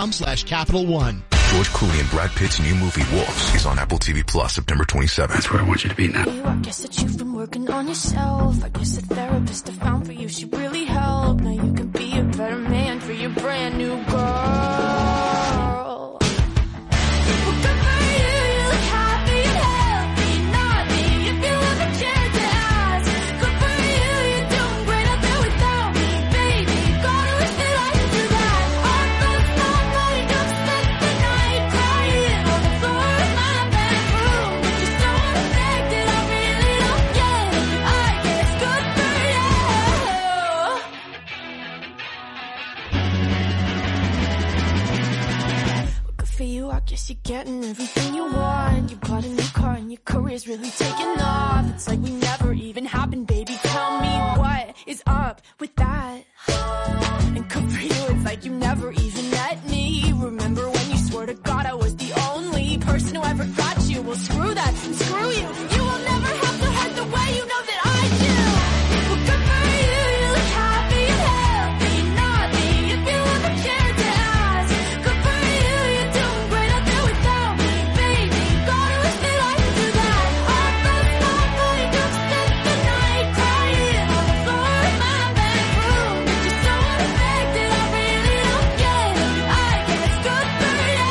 Facebook.com/Capital One. George Clooney and Brad Pitt's new movie Wolves is on Apple TV Plus September 27th. That's where I want you to be now. I guess that you've been working on yourself. I guess the therapist I found for you should really help. Now you can be a better man for your brand new girl. Well, good for you, you look happy and healthy, naughty. If you ever cared to ask, good for you, you're doing great out there without me, baby. Gotta wish that I could do that. Our first night, night, up, spent the night crying on the floor of my bedroom. Just so unaffected, I really don't get it. I guess good for you. Good for you, I guess you're getting everything you want. You bought a new car and your career's really taking off. It's like we never even happened, baby. Tell me what is up with that. And good for you, it's like you never even met me. Remember when you swore to God I was the only person who ever got you? Well, screw that and screw you. You will never have to hurt the way you know that I do. Well, good for you, you look happy and healthy, naughty. If you ever cared to ask, good for you, you're doing great out there without me, baby. Gotta wish that I could do that. Our first night, night, up, spent the night crying on the floor of my bedroom. Just so unaffected, I really don't get it. I guess good for you.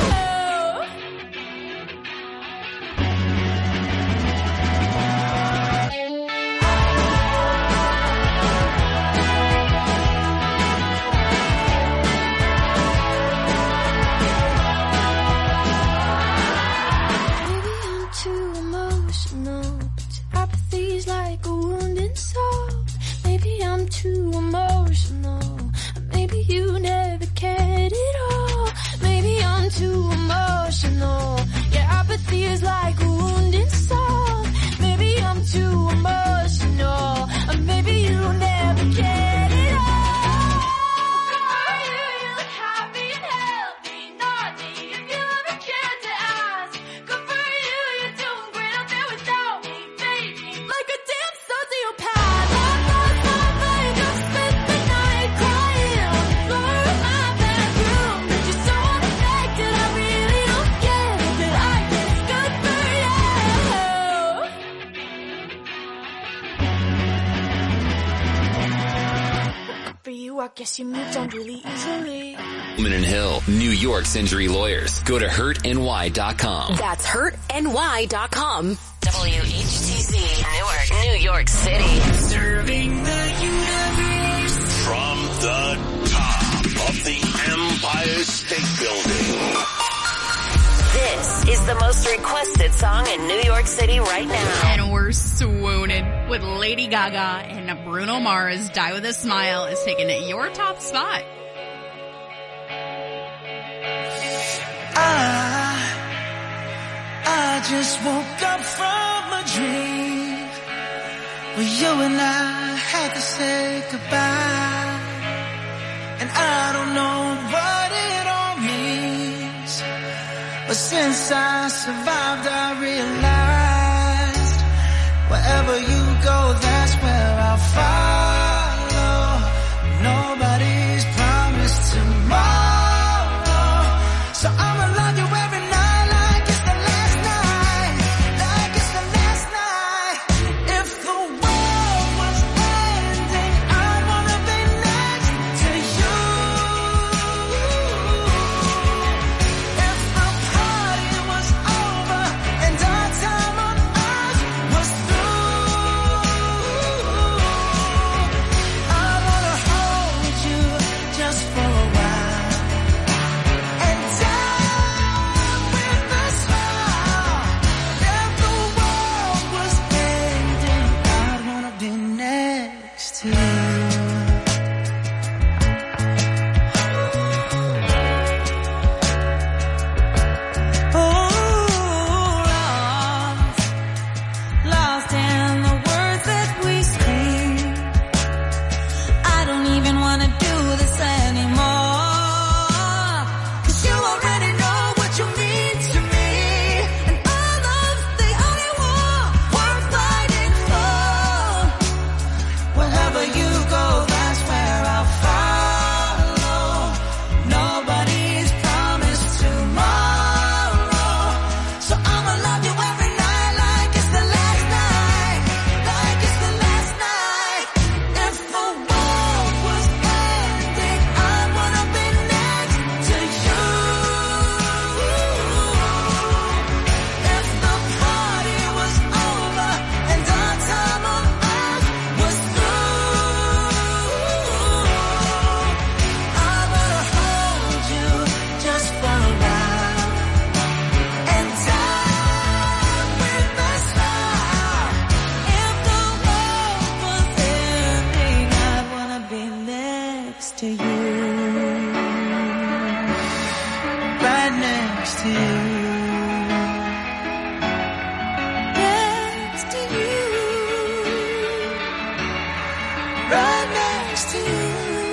Maybe I'm too emotional. Apathy's like a wounded soul. Maybe I'm too emotional. Maybe you never cared at all. Maybe I'm too emotional. Yeah, apathy is like a wounded soul. Maybe I'm too emotional. Maybe you never cared at all. Good for you, you look happy and healthy, naughty. If you ever cared to ask, good for you, you're doing great out there without me, baby. Like a damn sociopath. I lost my mind, just spent the night crying on the floor of my bedroom. But you're so unaffected, I really don't get it. That I guess good for you. Good for you, I guess you moved on really easily. Coleman and Hill, New York's injury lawyers. Go to hurtny.com. That's hurtny.com. WHTZ, Newark, New York City. Serving the universe. From the top of the Empire State Building. This is the most requested song in New York City right now. And we're swooning with Lady Gaga and Bruno Mars. Die With a Smile is taking your top spot. I just woke up from a dream where you and I had to say goodbye. And I don't know what it all means, but since I survived I realized wherever you go, that's where I'll follow. Nobody's promised tomorrow, so I'ma love you every night like it's the last night, like it's the last night. If the world was ending, I wanna be next to you. If the party was over and our time on earth was through, right next to you. Next to you. Right next to you.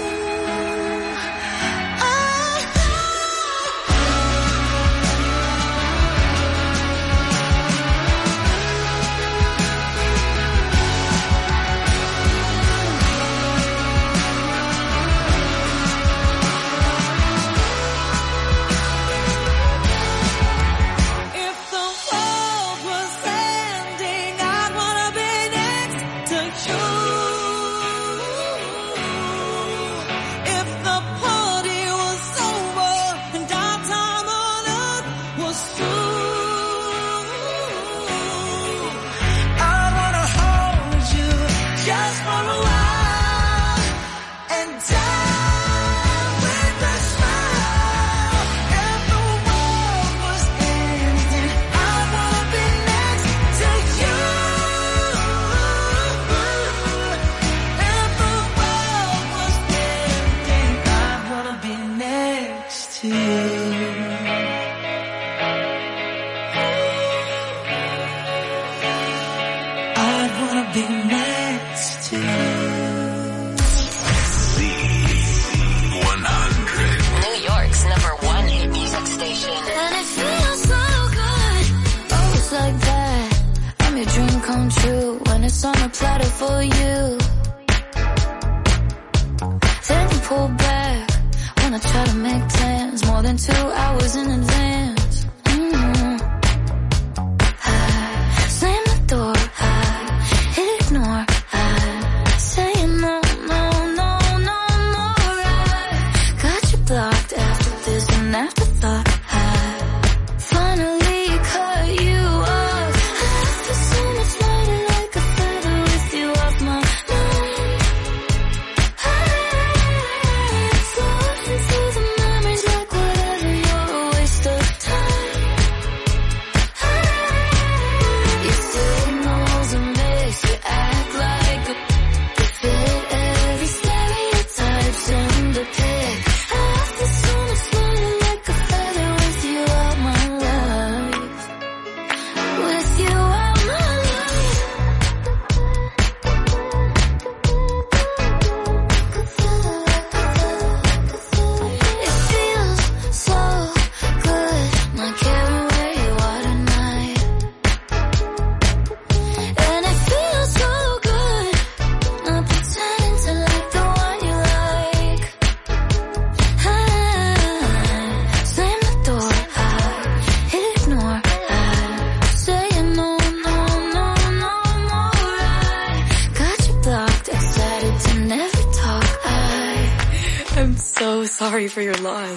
For your loss.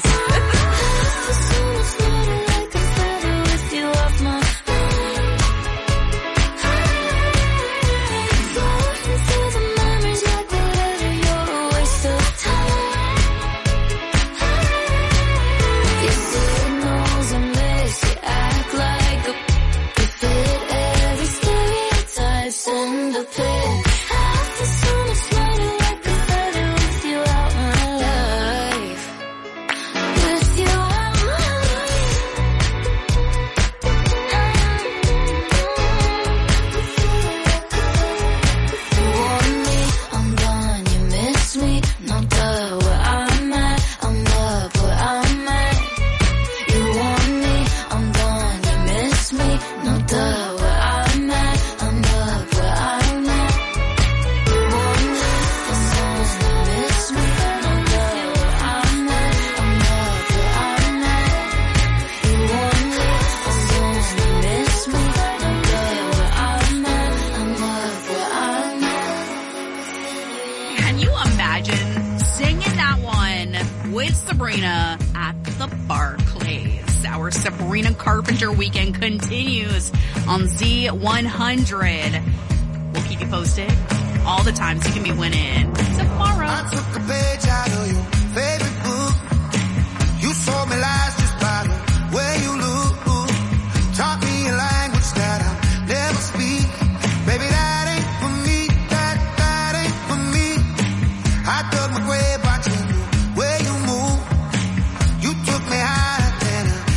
Sabrina at the Barclays. Our Sabrina Carpenter weekend continues on Z100. We'll keep you posted all the times you can be winning tomorrow. I took a page out of your favorite book. You told me lies just by the way you look. Taught me a language that I'll never speak. Baby, that ain't for me. That ain't for me. I dug my grave watching the way you move. You took me higher than a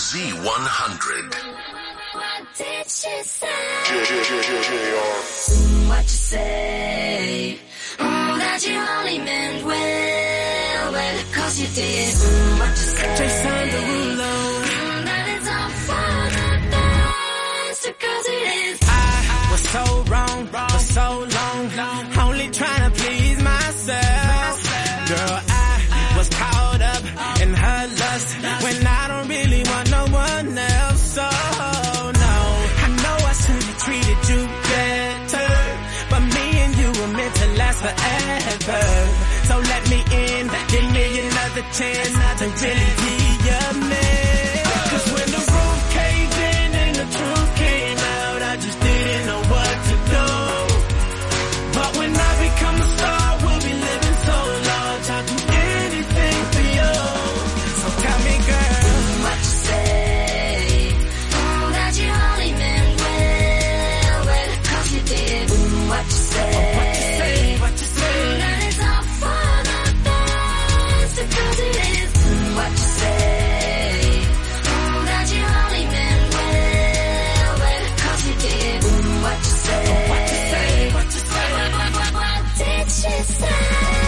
Z100. What did she say? What you say? That you only meant well, cause you did. What you say? Jason Derulo. That it's all for the best, cause it is. I was so wrong for so long, only trying to please myself. Girl, I was caught up in her lust when I don't really want no one else. So no, I know I should have treated you better, but me and you were meant to last forever. So let me in, give me another chance to really be your man. Cause when the roof caved in and the truth came out, I just didn't know what to do. But when I become a star, we'll be living so large, I'll do anything for you. So tell me, girl, what you say? That you only meant well, cause you did. What you say? What you say? That it's all for the best, cause it is. What you say? That you only meant well, cause you did. What you say? What you say? What you say? What did she say?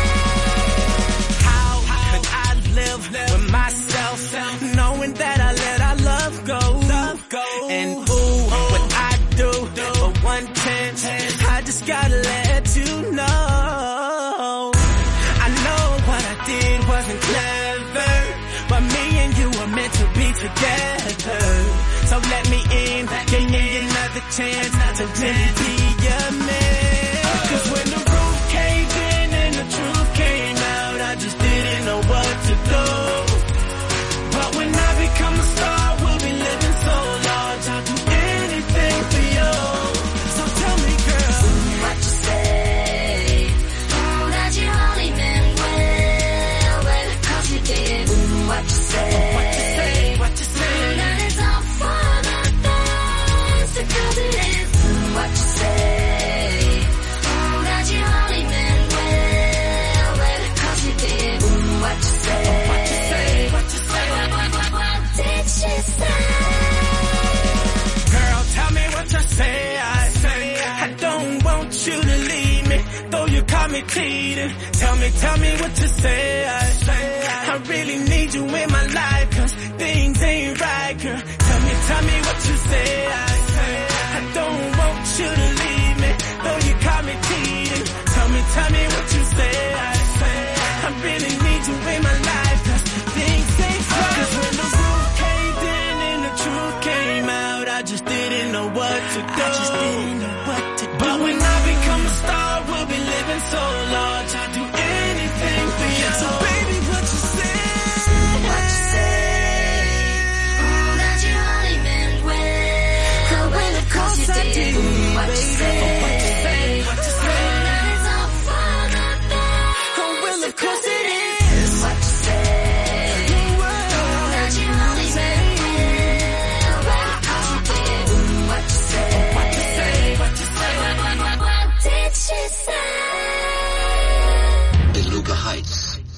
How could I live with myself, knowing that I let our love go? And ooh, what I do for 1/10, I just gotta let you know. I know what I did wasn't clever, but me and you were meant to be together. So let me in, give me another chance to really be your man. Cause when the roof caved in and the truth came out, I just didn't know what to do. But when I become a star, we'll be living so large, I'll do anything for you. So tell me, girl, what you say? That you only meant well, cause you did. What you say? What you say? What you say? That it's all for the best, cause it is. What you say? That you only meant well, cause you did. What you say? What you say? What you say? What did she say? Girl, tell me what you say. I don't want you to leave me, though you caught me cheating. Tell me what you say. I really need you in my life, cause things ain't right, girl. Tell me what you say. I don't want you to leave me, though you caught me cheating. Tell me what you say. I really need you in my life, cause things ain't right. Cause when the roof caved in and the truth came out, I just didn't know what to do. But when I become a star, we'll be living so large, I'll do anything for you. So baby, what you say? What you say? That you only meant well, cause you did. What you say? What you say? What you say? That it's all for the best. Oh, well, of course it is. What you say? That you only meant well, cause you did. What you say? What you say? What you say? What did she say? Beluga Heights.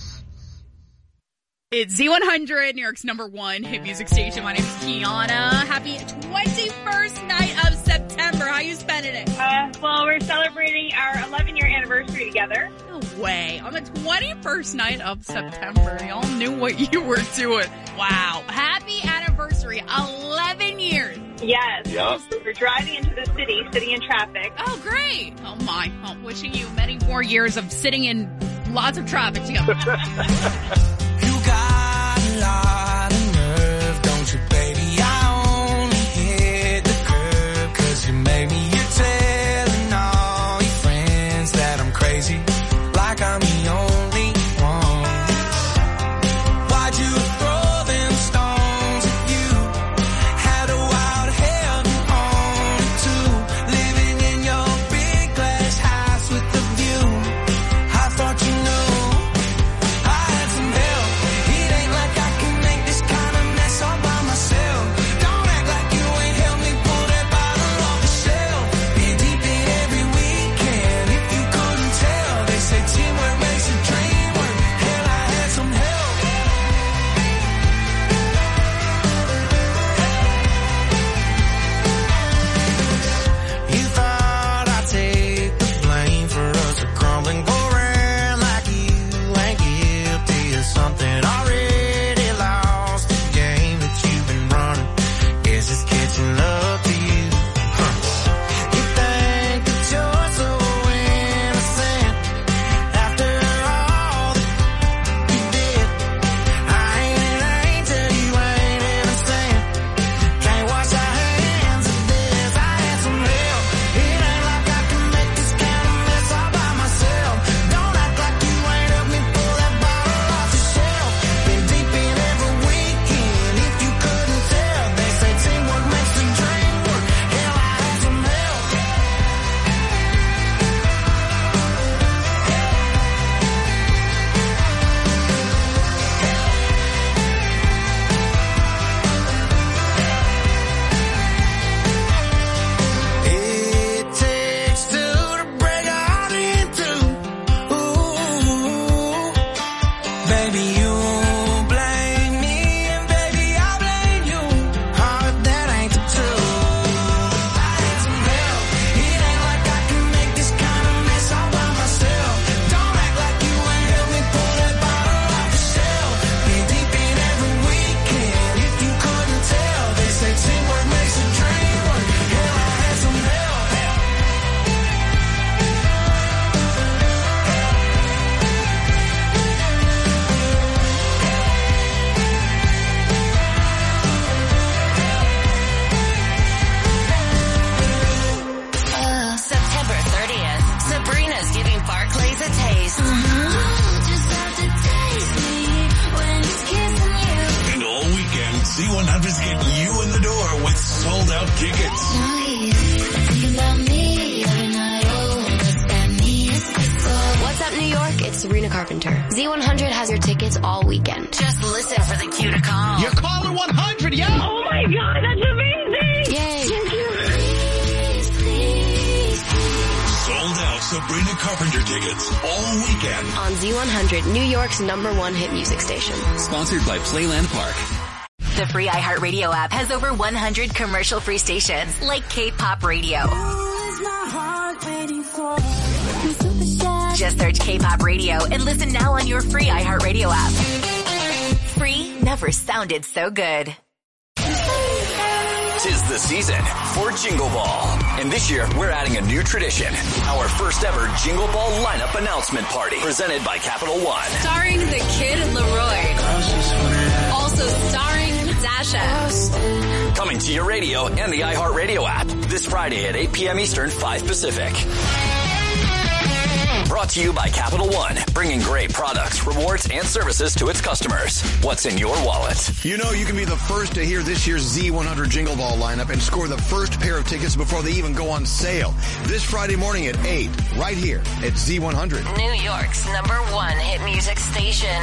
It's Z100, New York's #1 hit music station. My name's Kiana. Happy 21st night of September. How you spending it? Well, we're celebrating our 11-year anniversary together. No way. On the 21st night of September, y'all knew what you were doing. Wow. Happy anniversary. 11 years. Yes. Yep. We're driving into the city, sitting in traffic. Oh, great. Oh, my. I'm wishing you many more years of sitting in lots of traffic together. You got a lot of nerve, don't you, baby? I only hit the curb 'cause you made me. You're telling all your friends that I'm crazy, like I'm the only one. Why'd you throw them stones at you? Had a wild head on it too, living in your big glass house with the view. I thought you knew I had some help. needs a taste. Just have to taste me when it's kissing you. And all weekend, Z100's getting you in the door with sold-out tickets. Now he's thinking about me every night. Oh, what's that mean? What's up, New York? It's Sabrina Carpenter. Z100 has your tickets all weekend. Just listen for the cue to call. You're calling 100, yo! Oh my God, that's amazing! Yay! Please, please. Sold out Sabrina Carpenter tickets all weekend. On Z100, New York's #1 hit music station. Sponsored by Playland Park. The free iHeartRadio app has over 100 commercial-free stations like K-Pop Radio. Just search K-Pop Radio and listen now on your free iHeartRadio app. Free never sounded so good. 'Tis the season for Jingle Ball. And this year, we're adding a new tradition. Our first ever Jingle Ball lineup announcement party presented by Capital One. Starring the Kid Leroy. Also starring Dasha. Coming to your radio and the iHeartRadio app this Friday at 8 p.m. Eastern, 5 Pacific. Brought to you by Capital One, bringing great products, rewards, and services to its customers. What's in your wallet? You know you can be the first to hear this year's Z100 Jingle Ball lineup and score the first pair of tickets before they even go on sale. This Friday morning at 8, right here at Z100. New York's #1 hit music station.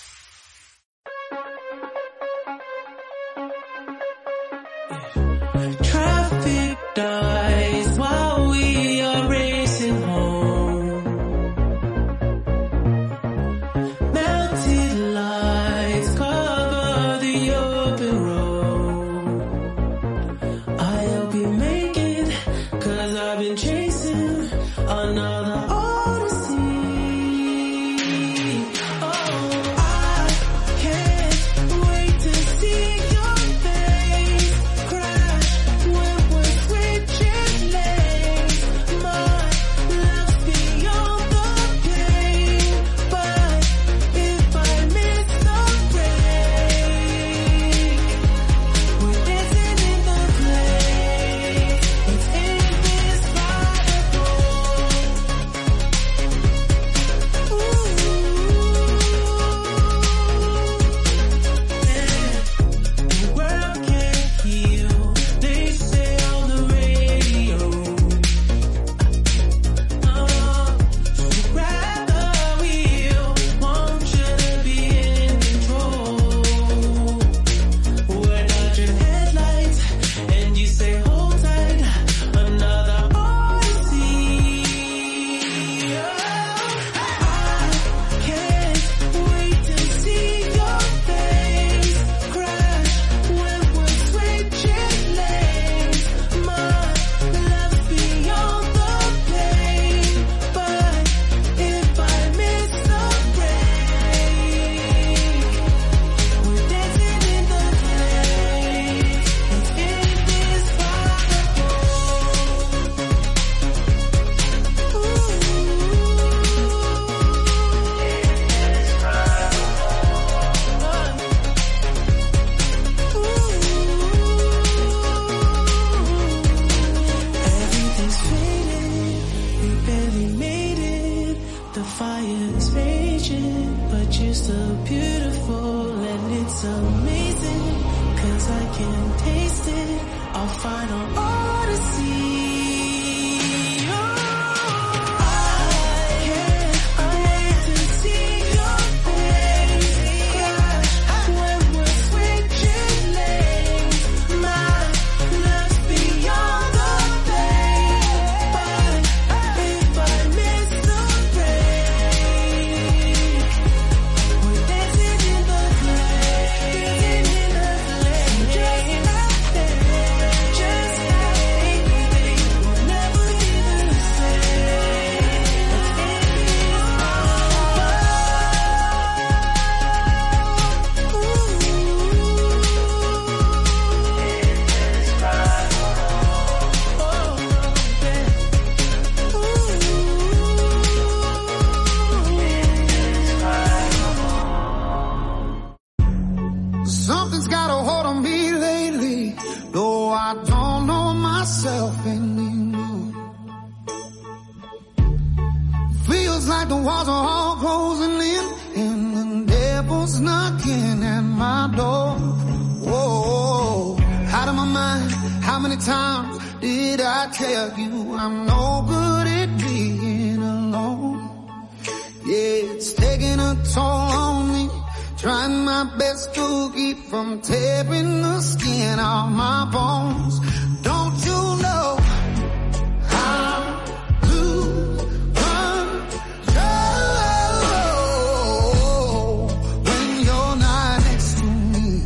Traffic dies while we are racing home. Melted lights cover the open road. I hope you make it, 'cause I've been chasing another odyssey. Oh, I can't wait to see your face crash when we're switching lanes. My love's beyond the pain, but if I miss the break, we're dancing in the place. It's indescribable. The world can't heal, they say on the radio. So grab the wheel, want you to be in control. We're not your headlights, and you say hold tight, another odyssey. I can't wait to see your face crash when we're switching lanes. My love's beyond the pain, but if I miss the break, we're dancing in the place. It's indescribable. Everything's fading, we barely made it. The fire's raging, but you're still beautiful, and it's amazing, 'cause I can taste it, our final odyssey. Oh, I can't wait to see your face crash when we're switching lanes. My love's beyond the pain, but if I miss the break, we're dancing in the place, just like like the walls are all closing in, and the devil's knocking at my door. Whoa, out of my mind, how many times did I tell you I'm no good at being alone? Yeah, it's taking a toll on me, trying my best to keep from tearing the skin off my bones. Don't you know I lose control when you're not next to me?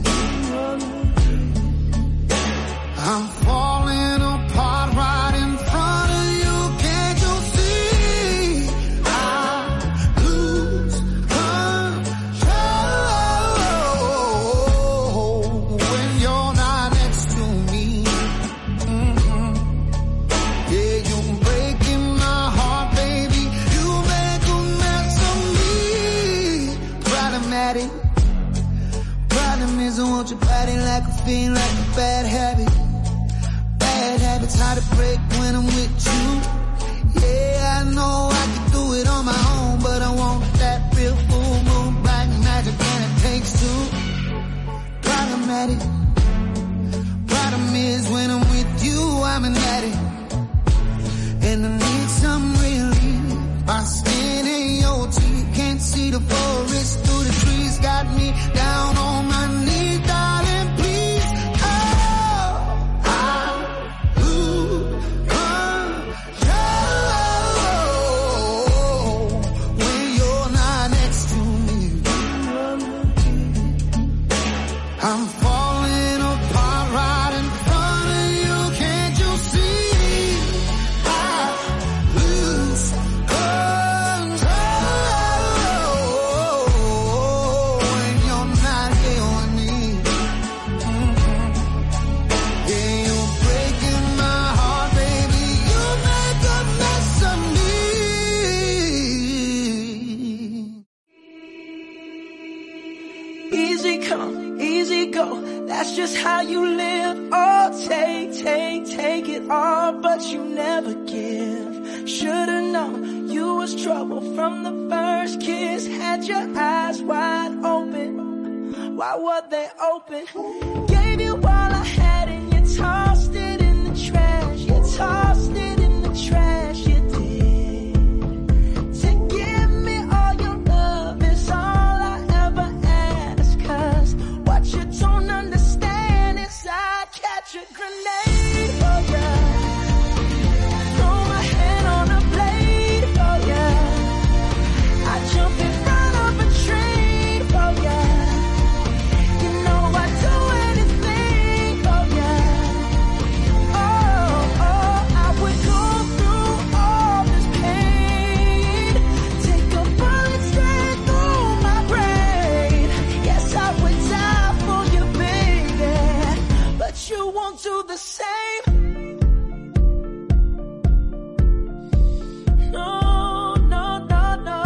I'm falling apart right in front of you. Can't you see? I lose control when you're not next to me. Yeah, you're breaking my heart, baby. You make a mess of me. Problematic. Problem is I want your body like a fiend, like a bad habit. Bad habits hard to break when I'm with you. Yeah, I know I can do it on my own, but I want that real full moon black magic, and it takes two. Problematic. Problem is when I'm with you, I'm an addict, and I need some relief. My skin in your teeth, can't see the forest through the trees. Got me down on my knees, darling, please. Oh, I lose control when you're not next to me. I'm falling apart right in front of you. Can't you see? I lose control when you're not here with me. Yeah, you're breaking my heart, baby. You make a mess of me. Easy come, easy go, that's just how you live. Oh, take it all, but you never give. Should've known you was trouble from the first kiss. Had your eyes wide open, why were they open? Gave you all I had and you tossed it in the trash. You tossed it in the trash, you did. To give me all your love is all I ever ask, 'cause what you don't understand is I catch a grenade for ya. Throw my hand on a blade for ya. I jump in front of a train for ya. You know I'd do anything for ya. Oh, I would go through all this pain, take a bullet straight through my brain. Yes, I would die for you, baby, but you won't do the same. No, no, no, no.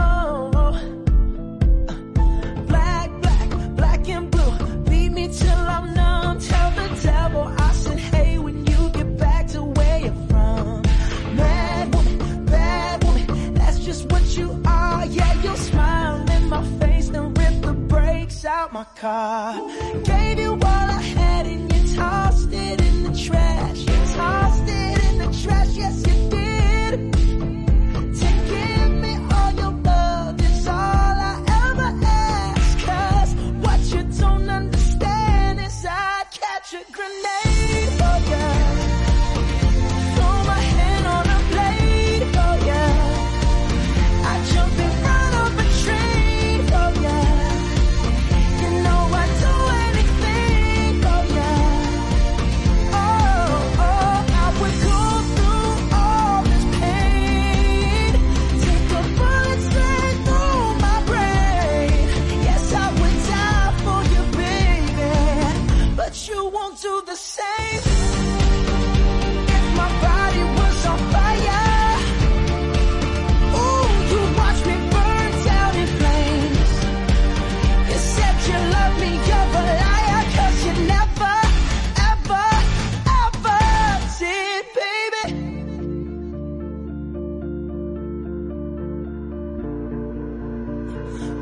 Black and blue, beat me till I'm numb. Tell the devil I said, hey, when you get back to where you're from. Mad woman, that's just what you are. Yeah, you'll smile in my face, then rip the brakes out my car. Gave you all I had and you tossed it in the trash. You tossed it in the trash, yes you did. To give me all your love is all I ever ask, 'cause what you don't understand is I catch a grenade for ya. Throw my hand on a blade for ya. I jump in front of a train for ya. You know I'd do anything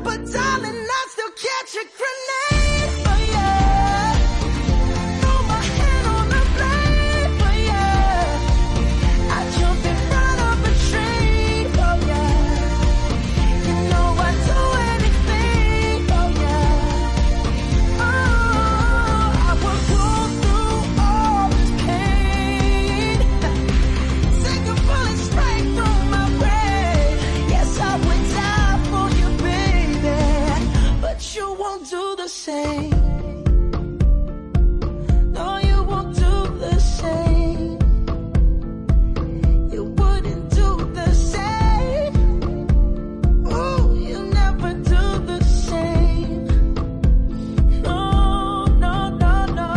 but darling, I still catch a grenade for you. Throw my hand on the blade for you. I jump in front of a train for you. You know I'd do anything for you. Oh, I would go through all this pain. Take a bullet straight through my brain. Yes, I would die for you, baby, but you won't do the same. No, you won't do the same. You wouldn't do the same. Ooh, you never do the same. No, no, no, no.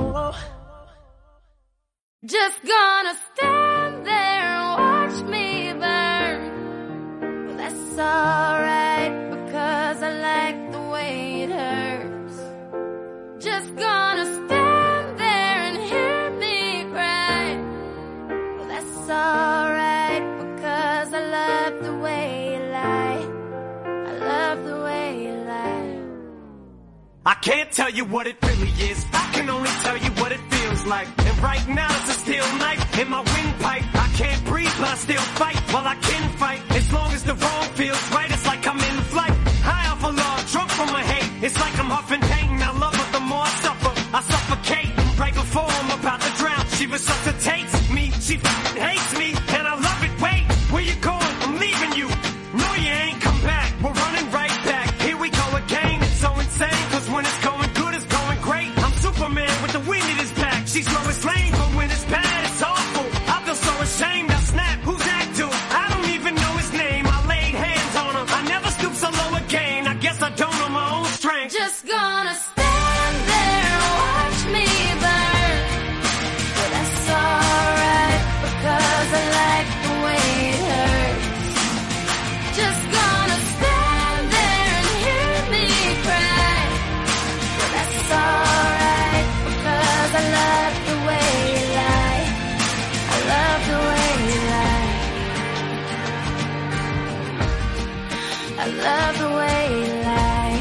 Just gonna stand there and watch me burn. Well, that's alright, because I like the way it hurts. Just gonna stand there and hear me cry. Well, that's alright, because I love the way you lie. I love the way you lie. I can't tell you what it really is. I can only tell you what it feels like. And right now it's a steel knife in my windpipe. I can't breathe, but I still fight. Well, I can fight as long as the wrong feels right. It's like I'm in flight, high off of love, drunk from my hate. It's like I'm huffing pain. I love her the more I suffer. I suffocate right before I'm about to drown. She resuscitates me. She hates me, and I love it. Wait, where you going? I'm leaving you. No, you ain't come back. We're running right back. Here we go again. It's so insane, cause when it's going good, it's going great. I'm Superman with the wind in his back. She's Lois Lane, but when it's bad, it's awful. I feel so ashamed. I snap. Who's that dude? I don't even know his name. I laid hands on him. I never stoop so low again. I guess I don't know my own strength. Just gonna stand there and watch me burn. But that's alright, because I like the way it hurts. Just gonna stand there and hear me cry. But that's alright, because I love the way you lie. I love the way you lie. I love the way you lie.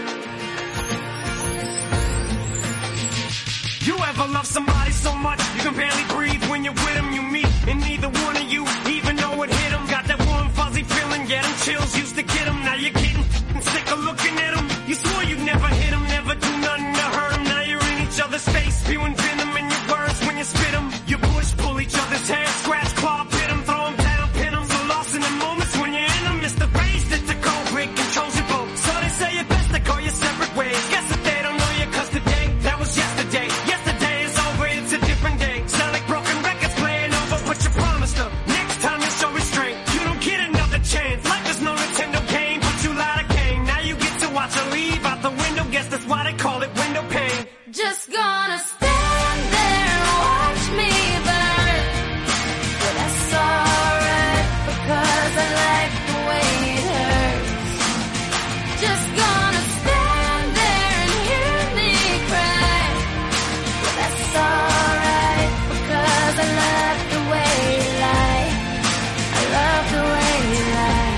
You ever love somebody so much you can barely breathe when you're with them? You meet, and neither one of you even know what hit them. Got that warm fuzzy feeling, yeah, them chills used to get them. Now you're getting sick of looking at them. You swore you'd never hit them, never do nothing to hurt them. Now you're in each other's face, spewing venom in your words when you spit them. You push, pull each other's hair, scratch, claw, pit them, throw them down, pin them. So lost in the moments when you're in them. It's the rage that the cold break controls you both. So they say it best to go your separate ways. Guess that they don't know you, cause today, that was yesterday. Yesterday is over, it's a different day. Sound like broken records playing over, but you promised her next time you show restraint. You don't get another chance. Life is no Nintendo game, but you lied again. Now you get to watch her leave out the window. Guess that's why they call it window pane. Just gonna stand there and watch me burn. But that's alright, because I like the way it hurts. Just gonna stand there and hear me cry. But that's alright, because I love the way you lie. I love the way you lie.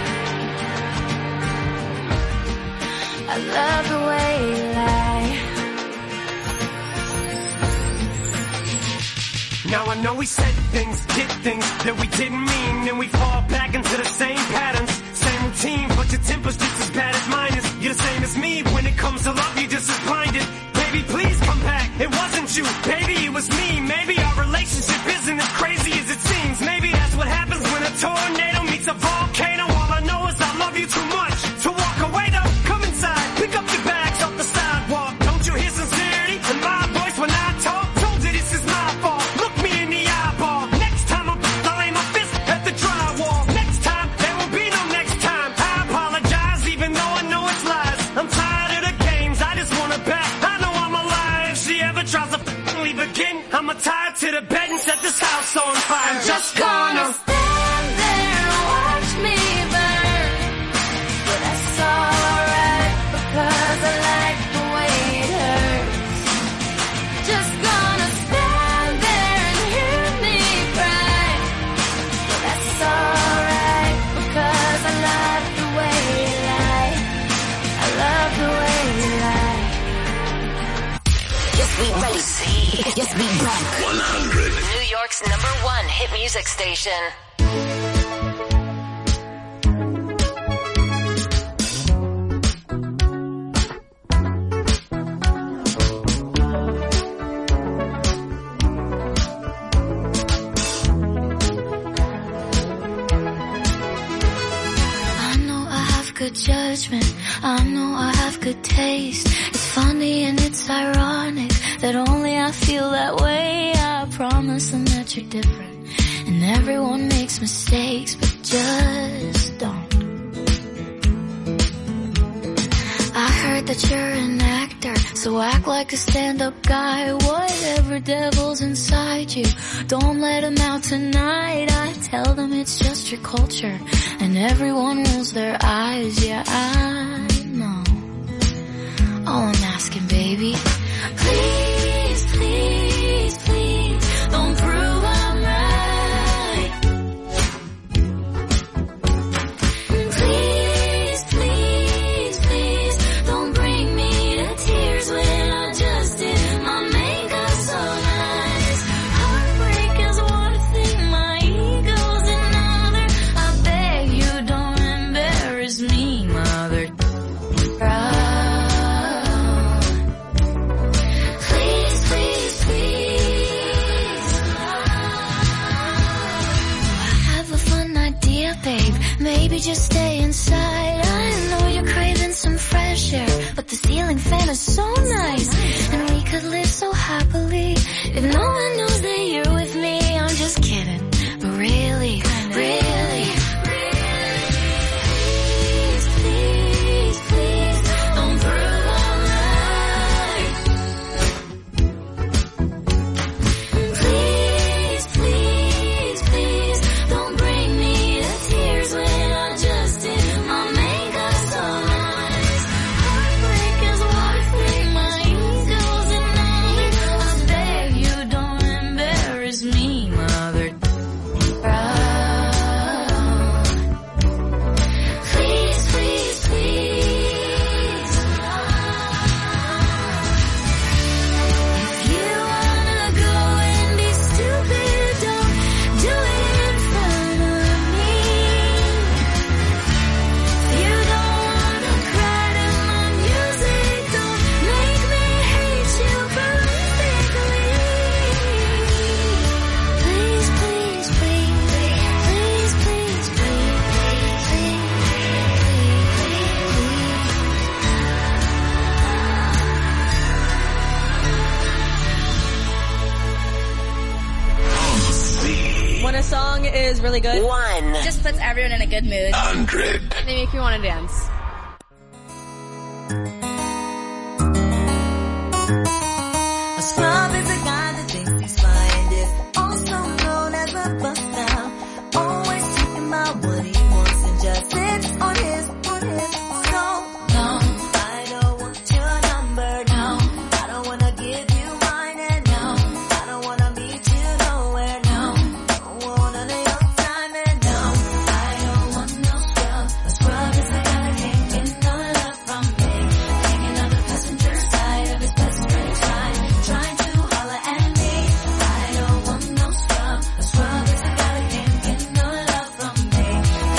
I love the way you lie. Now I know we said things, did things that we didn't mean, and we fall back into the same patterns, same routine, but your temper's just as bad as mine is. You're the same as me, when it comes to love, you're just as blinded. Baby, please come back, it wasn't you, baby, it was me. Maybe our relationship isn't as crazy as it seems. Maybe that's what happens when a tornado meets a volcano. All I know is I love you too much to walk away though. Come inside, pick up your bags off the sidewalk. Don't you hear sincerity in my voice when I talk? Told you this is my fault, look me in the eyeball. Next time I'll lay my fist at the drywall. Z100. New York's #1 hit music station. Good judgment, I know I have good taste. It's funny and it's ironic that only I feel that way. I promise them that you're different, and everyone makes mistakes, but just don't. I heard that you're an actor, so act like a stand-up guy. Whatever devil's inside you, don't let him out tonight. I tell them it's just your culture, and everyone rolls their eyes. Yeah, I know. All I'm asking, baby, please, please, please, don't prove I'm right. Please, please, please, don't bring me to tears when I just did my makeup so nice. Heartbreak is one thing, my ego's another. I beg you don't embarrass me, mother. Please, please, please. I have a fun idea, babe. Maybe just stay inside. I know you're craving some fresh air, but the ceiling fan is so nice, and we could live so happily if no one knows that you're with me. I'm just kidding, but really, really, please, please, please, don't prove I'm right. Please, please, please, don't bring me to tears when I just did my makeup so nice. Heartbreak is one thing, my ego's another. I beg you don't embarrass me, mother. Please, please, please. If you wanna go and be stupid, don't do it in front of me. If you don't wanna cry to my music, don't make me hate you perfectly. Please, please, please, please, please, please, please, When a song is really good, just puts everyone in a good mood. 100. They make you want to dance. A scrub is a guy that thinks he's fine, is also known as a buster. Always talking about what he wants and just sits on his so no, I don't want your number, no. I don't wanna give you mine, and no, I don't wanna meet you nowhere, no. Don't want none of your time, and no, I don't want no scrub. A scrub is a guy that can't get no love from me. Hanging on the passenger side of his best friend's ride, trying to holler at me. I don't want no scrub. A scrub is a guy that can't get no love from me.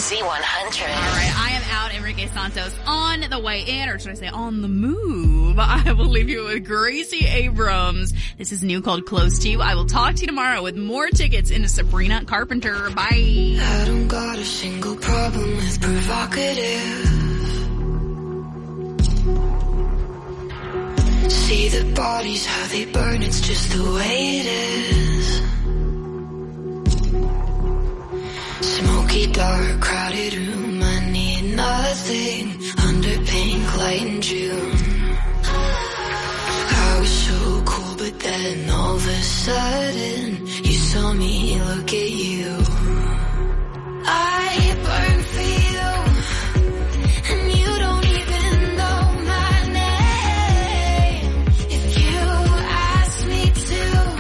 Z100. All right, I am out. Enrique Santos on the way in, or should I say on the move. I will leave you with Gracie Abrams. This is new called Close to You. I will talk to you tomorrow with more tickets into Sabrina Carpenter. Bye. I don't got a single problem with provocative. See the bodies, how they burn, it's just the way it is. Smoky, dark, crowded room, I need nothing under pink light in June. I was so cool, but then all of a sudden, you saw me look at you. I burn for you, and you don't even know my name. If you ask me to,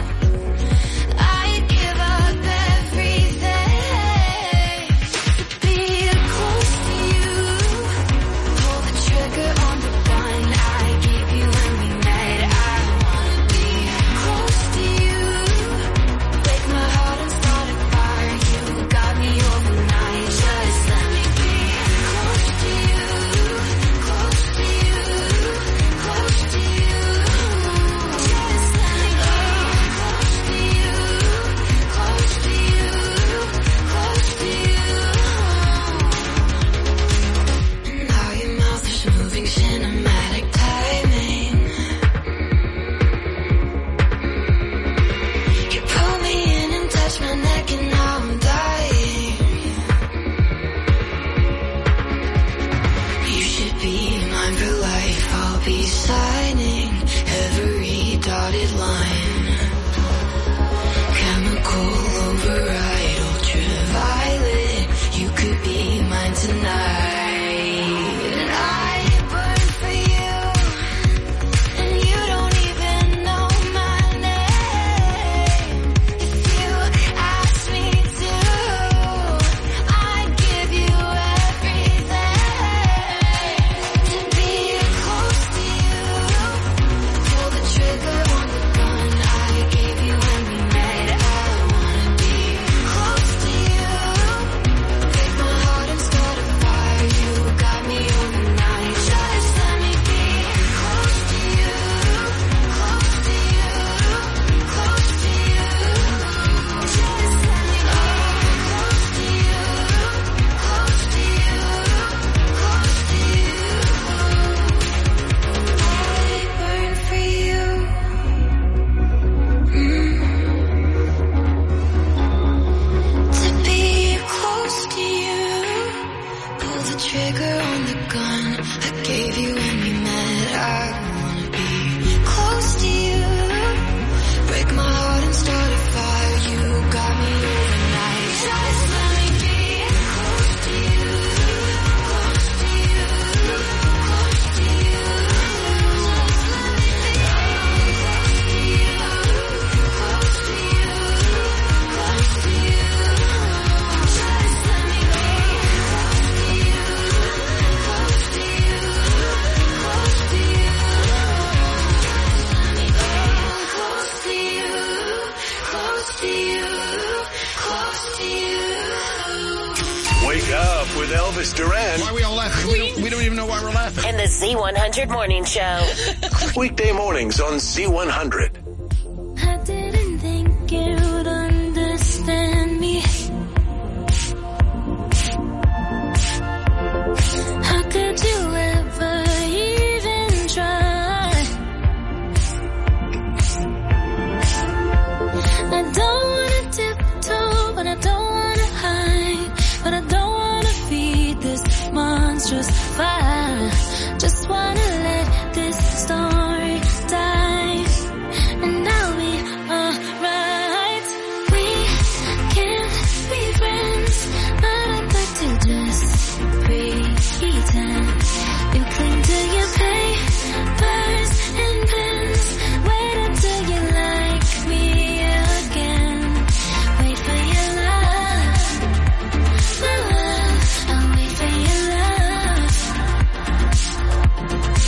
I'd give up everything to be close to you. Pull the trigger on the gun I gave you when we met. I wanna be close to you. Break my heart and start a fire. You got me overnight. Just let me be close to you. Close to you. Close to you. Just let me be close to you. Close to you. Close to you. And now your mouth is moving cinematic timing. You pull me in and touch my neck and now I'm dying. You should be mine for life. I'll be signing every dotted line. Chemical override, ultraviolet. You could be mine tonight. And I burn for you, and you don't even know my name. If you ask me to, I'd give you everything to be close to you. Pull the trigger on the gun I gave you when we met. I wanna be close to you. Break my heart and start a fire. You got me overnight. Just let me be close to you. Close to you. Close to you. Just let me be close to you. Close to you. Close to you. I burn for you. To be close to you. Pull the trigger on the gun I gave you when we met. I wanna be close to you. Break my heart and start a fire. You got me overnight. Just let me be close to you. Close to you. Close to you. Just let me be close to you. Close to you. Close to you. Just let me be close to you. Close to you. Close to you. Just let me be close to you. Close to you. Close to you. Wake up with Elvis Duran. Why are we all laughing? We don't even know why we're laughing. And the Z100 Morning Show. Weekday mornings on Z100. I didn't think you would understand me. How could you ever even try? I don't wanna tiptoe, but I don't wanna hide. But I don't wanna feed this monstrous fire. Just wanna let this story die. And I'll be alright. We can't be friends, but I'd like to just pretend. You cling to your papers and pens. Wait until you like me again. Wait for your love, my love. I'll wait for your love.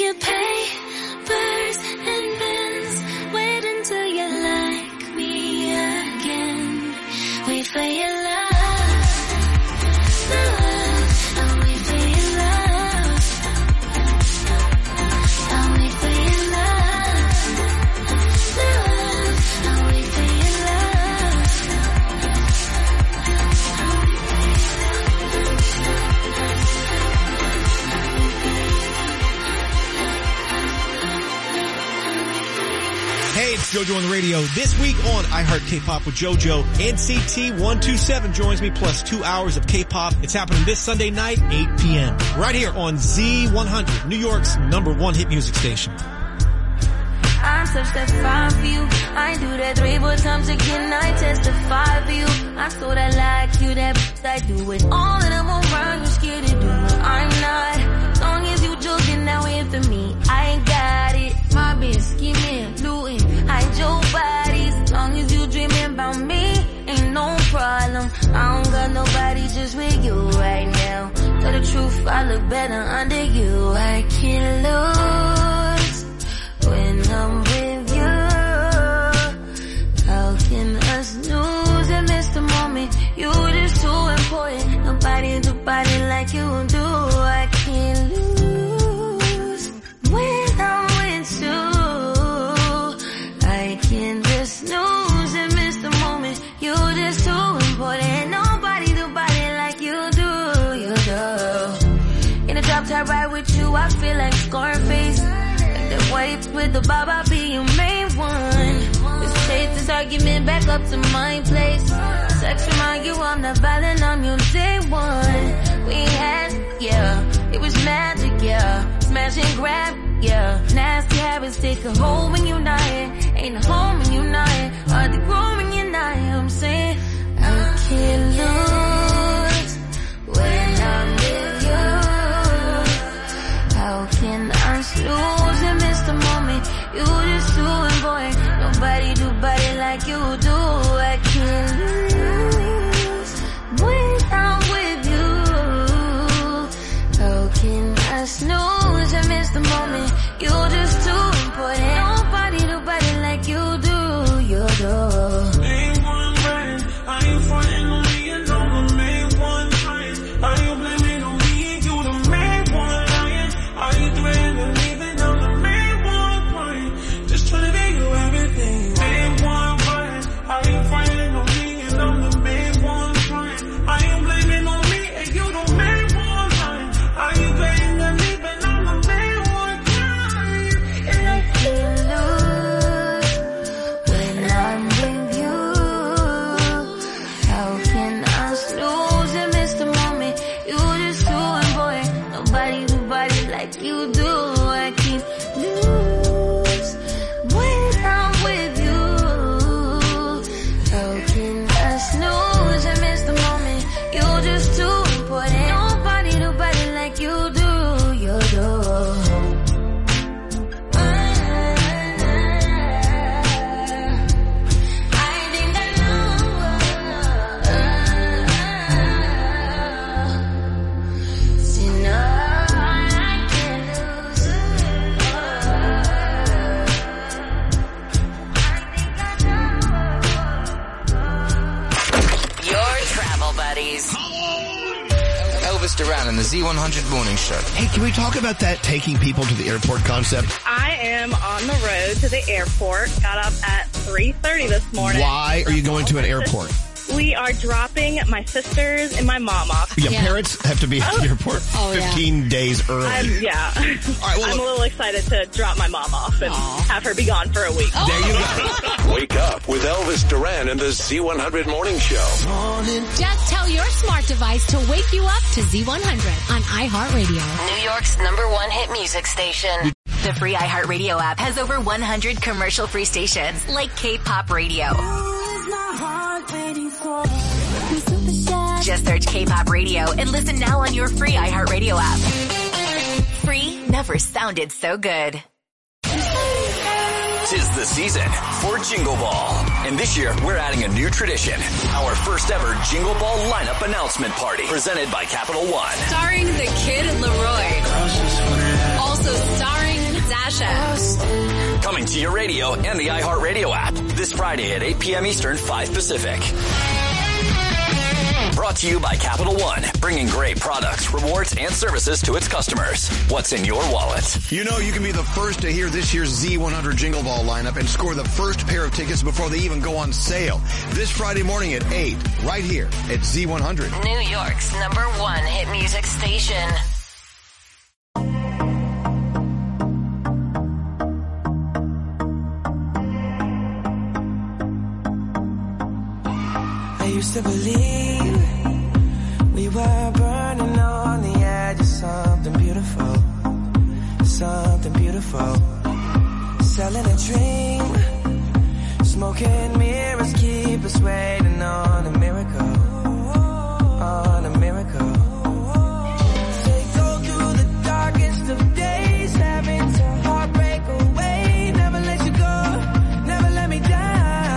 your papers and pens. Wait until you like me again. Wait for your love. I'll wait for your love. I'll wait for your love. I'll wait for your love. Hey, it's JoJo on the radio. This week on iHeart K-Pop with JoJo, NCT127 joins me plus 2 hours of K-Pop. It's happening this Sunday night, 8 p.m. right here on Z100, New York's #1 hit music station. I touch that 5 for you. I do that 3-4 times again. I testify for you. I so that like you, that I do it all and I'm around. You scared to do it. I'm not. As long as you joking now after me, I ain't got it. My bitch scheming, looting, hide your bodies. As long as you dreaming about me, ain't no problem. I don't got nobody just with you right now. Tell the truth, I look better under you. I can't lose when I'm with you. How can us lose and miss the moment? You just too important. Nobody do body like you do. I can't lose when I'm with you. I can't just lose and miss the moment. You just too important. Nobody do body like you do. You do. In a drop top ride with you, I feel like Scarface. That white with the bob, I'll be your main one. Let's take this argument back up to my place. Sex remind you I'm not violent on your day one. We had, yeah, it was magic, yeah. Smash and grab, yeah. Nasty habits take a hold when you're not here. Ain't a home when you're not here. Hard to grow when you're not here. I'm saying I can't lose when I'm with you. How can I lose and miss the moment? You just too important. Nobody do body like you do. I can't lose when I'm with you. How can I snooze and miss the moment? You just too important. Nobody do body like you do. You do. Main one right. I ain't frontin' on me and I'm the main one right. Are you blaming on me? You the main one lying. Are you threatening me? Then I'm the main one crying. Just trying to make you everything. Main one right. Are you frontin' on me and I'm the main one crying? Are you blaming on me and you the main one lying? Are you blaming me? But I'm the main one crying. And I can't lose when I'm with you. How can I snooze and miss the moment? You just too important. Nobody do body like you do. I can't lose when I'm with you. How can I snooze and miss the moment? You just too important. Nobody do body like you do. You do. Elvis Duran in the Z100 Morning Show. Hey, can we talk about that taking people to the airport concept? I am on the road to the airport. Got up at 3:30 this morning. Why are you going to an airport? We are dropping my sisters and my mom off. Yeah, parents have to be at the airport 15 days early. Yeah. All right, well, I'm a little excited to drop my mom off and have her be gone for a week. There you go. Wake up with Elvis Duran and the Z100 Morning Show. Just tell your smart device to wake you up to Z100 on iHeartRadio. New York's #1 hit music station. The free iHeartRadio app has over 100 commercial-free stations like K-Pop Radio. Just search K-Pop Radio and listen now on your free iHeartRadio app. Free never sounded so good. 'Tis the season for Jingle Ball. And this year, we're adding a new tradition. Our first ever Jingle Ball lineup announcement party presented by Capital One. Starring the Kid Laroi. Also starring Mashup. Coming to your radio and the iHeartRadio app this Friday at 8 p.m. Eastern, 5 Pacific. Brought to you by Capital One, bringing great products, rewards, and services to its customers. What's in your wallet? You know you can be the first to hear this year's Z100 Jingle Ball lineup and score the first pair of tickets before they even go on sale. This Friday morning at 8, right here at Z100. New York's #1 hit music station. I used to believe we were burning on the edge of something beautiful, something beautiful. Selling a dream, smoking mirrors keep us waiting on a miracle, on a miracle. They go through the darkest of days, having to heartbreak away. Never let you go, never let me down.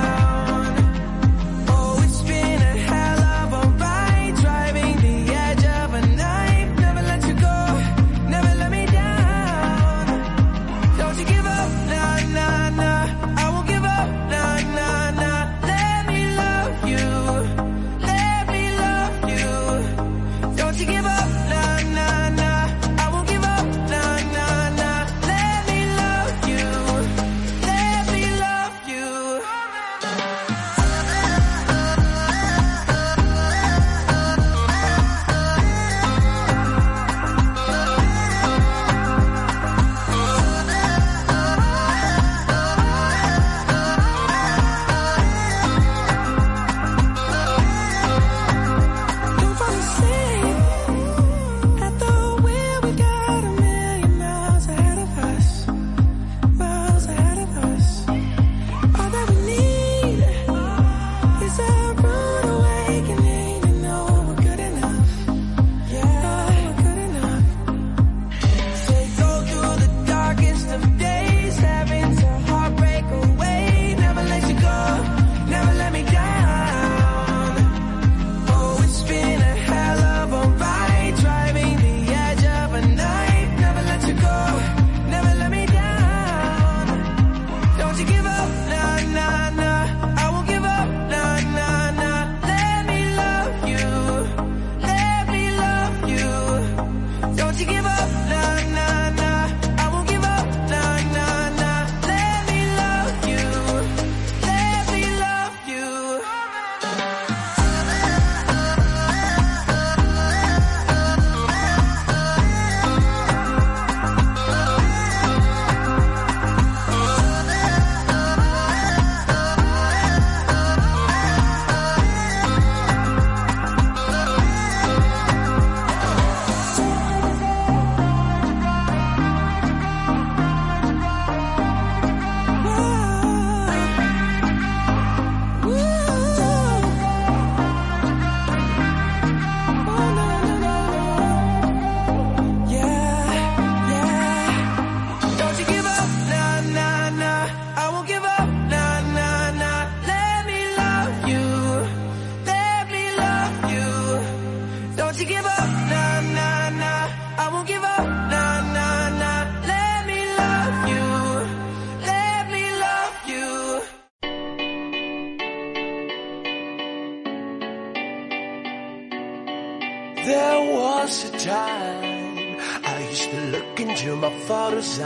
There was a time I used to look into my father's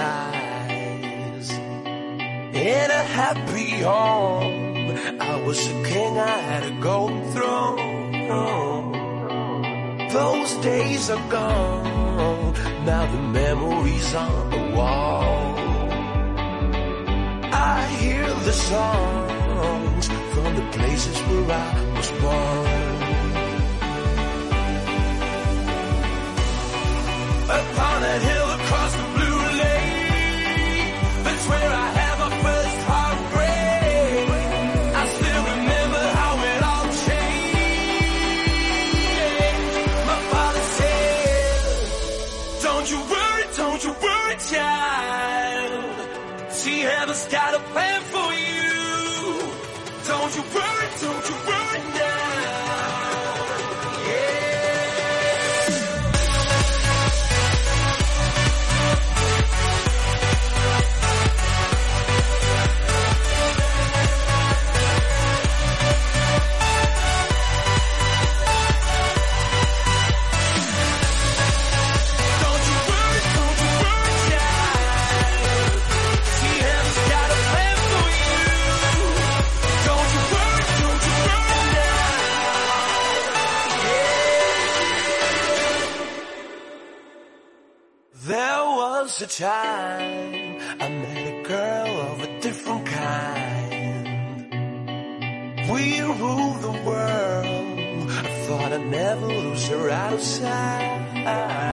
eyes. In a happy home, I was a king, I had a golden throne. Those days are gone, now the memories on the wall. I hear the songs from the places where I was born. Upon a hill across the blue lake, that's where I had my first heartbreak. I still remember how it all changed. My father said, don't you worry, child. See, heaven's got a plan for you. Don't you worry now. There was a time I met a girl of a different kind. We ruled the world. I thought I'd never lose her out of sight.